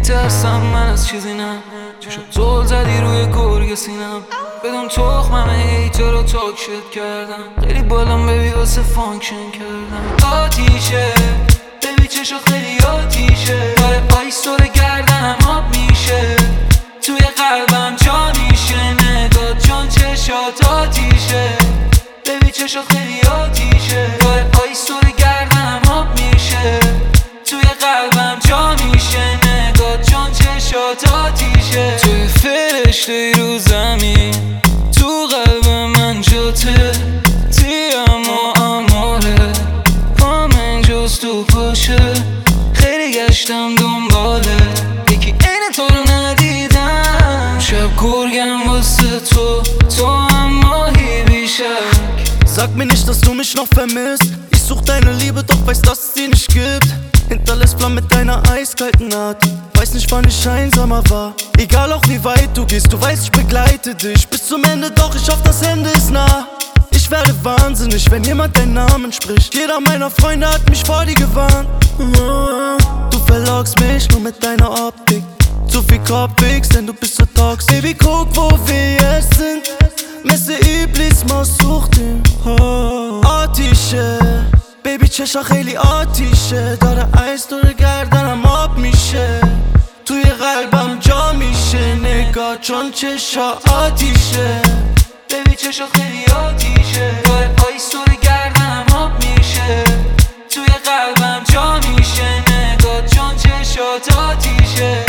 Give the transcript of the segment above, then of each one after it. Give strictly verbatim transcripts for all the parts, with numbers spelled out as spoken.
میترسم من از چیزی نم، چشم زل زدی روی گرگ سینم، بدون تخمم ای تو رو تاکشت کردم، خیلی بالام ببی واسه فانکشن کردم. آتیشه ببی چشم خیلی آتیشه، داره آیستور گردنم آب میشه، توی قلبم جا میشه، نگاه چون چشات آتیشه. ببی چشم خیلی آتیشه، داره آیستور گردنم آب میشه، توی قلبم جا میشه، نگاه چون چشات آتیشه. توی فرشته ای رو زمین، تو قلب من جاته، تیم و اماره، پامن جز تو پاشه، خیلی گشتم دنباله، یکی این تو رو ندیدم. شب گرگم واسه تو، تو هم ماهی بیشک. Sag mir nicht, dass du mich noch vermisst. Ich such deine Liebe, doch weiß, dass es sie nicht gibt. Hinterlässt Flammen mit deiner eiskalten Art. Weiß nicht, wann ich einsamer war. Egal auch wie weit du gehst, du weißt, ich begleite dich bis zum Ende, doch ich hoffe, das Ende ist nah. Ich werde wahnsinnig, wenn jemand deinen Namen spricht. Jeder meiner Freunde hat mich vor dir gewarnt. Du verlockst mich nur mit deiner Optik. Zu viel Kopfwix, denn du bist so toxisch. Baby, guck, wo wir jetzt sind. مثل ایبلیس ما سوختیم. آتیشه بیبی چشا خیلی آتیشه، داره ایس دور گردنم آب میشه، توی قلبم جا میشه، نگاه چون چشا آتیشه. بیبی چشا خیلی آتیشه، داره آیس دور گردنم آب میشه، توی قلبم جا میشه، نگاه چون چشات آتیشه.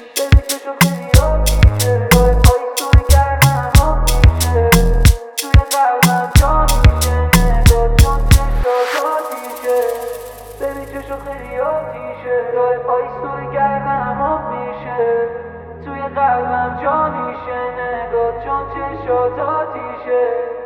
خیلی آتیشه، داره آیستور گردنم آب میشه، توی قلبم جا میشه، نگاه چون چشات آتیشه.